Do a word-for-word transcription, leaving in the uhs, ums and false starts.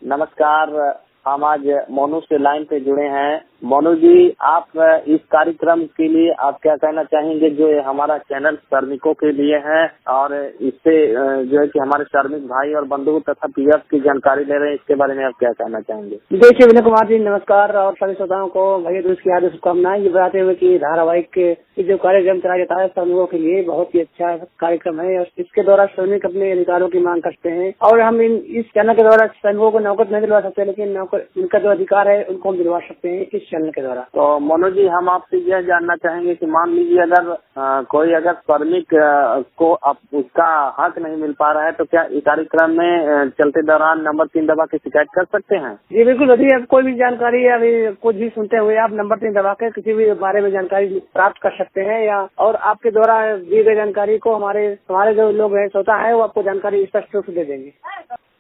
नमस्कार। हम आज मोनू से लाइन पे जुड़े हैं। मोनू जी, आप इस कार्यक्रम के लिए आप क्या कहना चाहेंगे जो ये हमारा चैनल श्रमिकों के लिए है और इससे जो है कि हमारे श्रमिक भाई और बंधु तथा पीएफ की जानकारी ले रहे हैं, इसके बारे में आप क्या कहना चाहेंगे? देखिए विनय कुमार जी, नमस्कार और सभी श्रोताओं को भैया दूज की हार्दिक शुभकामनाएं। ये बताते हुए कि धारावाहिक के जो कार्यक्रम चलाया जाता है श्रमिकों के लिए बहुत ही अच्छा कार्यक्रम है और इसके द्वारा श्रमिक अपने अधिकारों की मांग करते हैं और हम इन इस चैनल के द्वारा श्रमिकों को नौकरी नहीं दिलवा सकते, लेकिन नौकर उनका जो अधिकार है उनको हम दिलवा सकते हैं इस चैनल के द्वारा। तो मोनू जी, हम आपसे यह जानना चाहेंगे कि मान लीजिए अगर आ, कोई अगर श्रमिक को अब उसका हक नहीं मिल पा रहा है तो क्या इस कार्यक्रम में चलते दौरान नंबर तीन दबा के शिकायत कर सकते हैं? जी बिल्कुल। यदि आप कोई भी जानकारी अभी कुछ भी सुनते हुए आप नंबर तीन दबा के किसी भी बारे में जानकारी प्राप्त कर सकते हैं या और आपके द्वारा दी गई जानकारी को हमारे हमारे जो लोग हैं श्रोता है वो आपको जानकारी स्पष्ट रूप से दे देंगे।